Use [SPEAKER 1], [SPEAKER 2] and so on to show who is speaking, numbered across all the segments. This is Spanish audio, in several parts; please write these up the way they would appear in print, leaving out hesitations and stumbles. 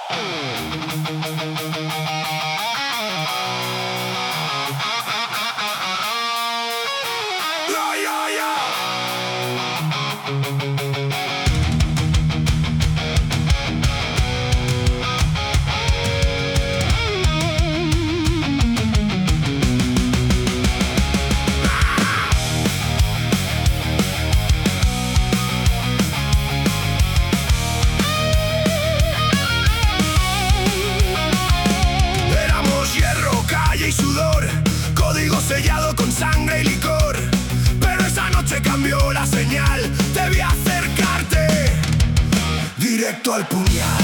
[SPEAKER 1] Y sudor, código sellado con sangre y licor. Pero esa noche cambió la señal. Debí acercarte directo al puñal.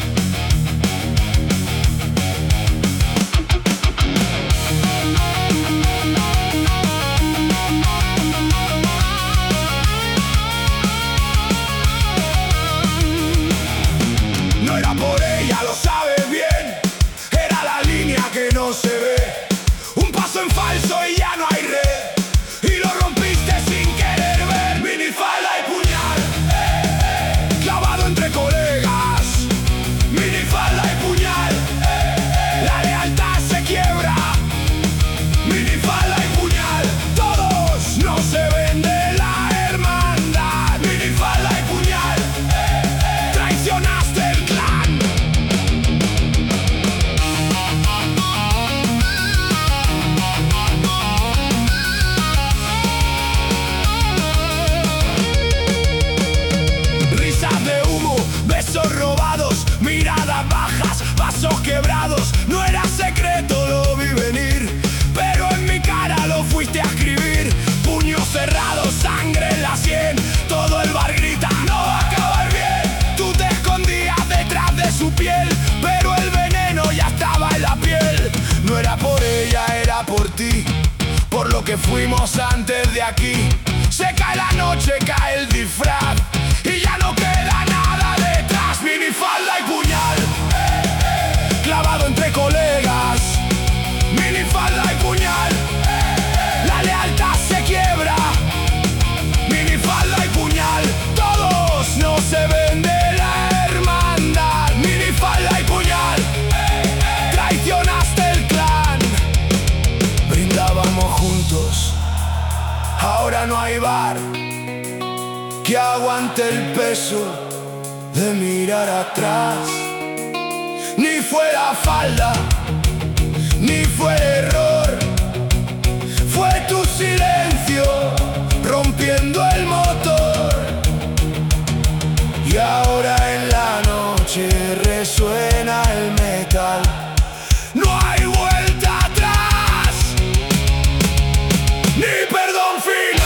[SPEAKER 1] No era por ella, lo sabes bien. Era la línea que no se ve. Un paso en falso y ya no hay red. Y lo rompiste sin querer ver. Minifalda y puñal, clavado entre colegas. Minifalda y puñal, la lealtad se quiebra. Minifalda y puñal, todos no se ven de la hermandad. Minifalda y puñal, traicionaste el clan. Besos robados, miradas bajas, pasos quebrados. No era secreto, lo vi venir, pero en mi cara lo fuiste a escribir. Puños cerrados, sangre en la sien. Todo el bar grita, no va a acabar bien. Tú te escondías detrás de su piel, pero el veneno ya estaba en la piel. No era por ella, era por ti, por lo que fuimos antes de aquí. Se cae la noche, cae el disfraz y ya no queda nada detrás. Minifalda y puñal, clavado entre colegas. Minifalda y puñal, la lealtad se quiebra. Minifalda y puñal, todos no se ven de la hermandad. Minifalda y puñal, traicionaste el clan. Brindábamos juntos, ahora no hay bar que aguante el peso de mirar atrás. Ni fue la falda, ni fue el error. Fue tu silencio rompiendo el motor. Y ahora en la noche resuena el metal. No hay vuelta atrás, ni perdón final.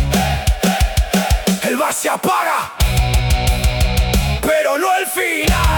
[SPEAKER 1] Se apaga, pero no el final.